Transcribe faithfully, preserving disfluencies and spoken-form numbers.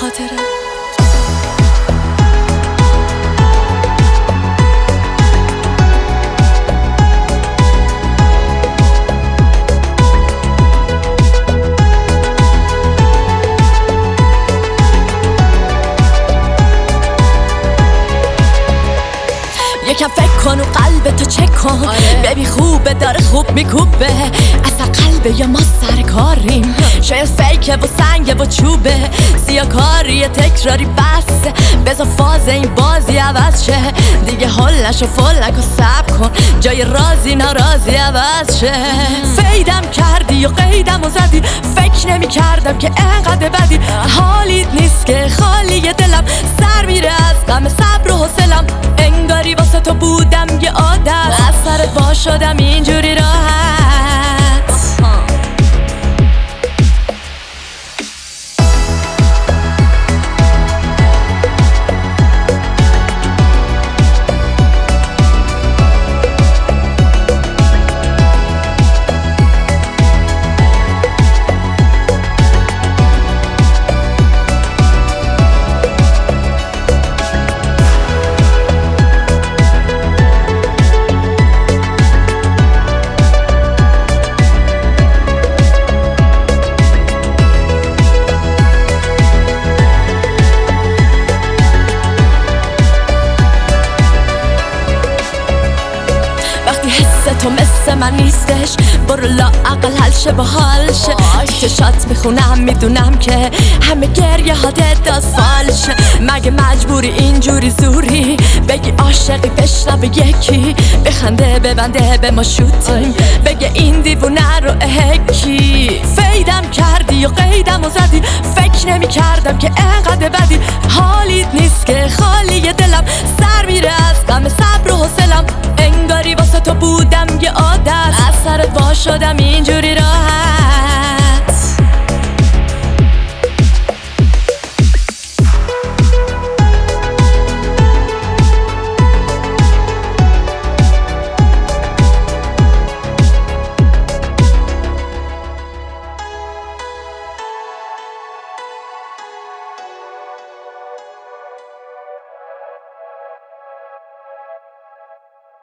خاطره. یکم فکر کن و قلب تو چک کن. آره. ببین خوبه داره خوب میکوبه. اصلا قلبه یا ما سر کاریم. شاید فیکه و سنگه و چوبه. سیاکاری تکراری بسته. بذار فاز این بازی عوض شه. دیگه حال نشو فل نکن صبر کن. جای رازی ناراضی عوض شه. فیدم کردی و قیدم و زدی. فکر نمی کردم که انقدر بدی. حالیت نیست که خالی دلم سر میره از غم صبر و حوصلم. انگاری واسه تو بودم یه عادت. از سرت وا شدم اینجوری راحت. تو مثل من نیستش. برو لا اقل حل شه با حال شه. چشات میخونم میدونم که همه گریه ها دست فالشه. مگه مجبوری اینجوری زوری بگی عاشقی بشنوه یکی بخنده ببنده به ما شوتیم بگه این دیوونه رو اهکی. فیدم کردی و قیدم و زدی. فکر نمی کردم که انقدر بدی. حالیت نیست که خالی دلم سر میره از غم صبر و حوصلم. انگاری واسه تو بودم یه عادت. از سرت وا شدم اینجوری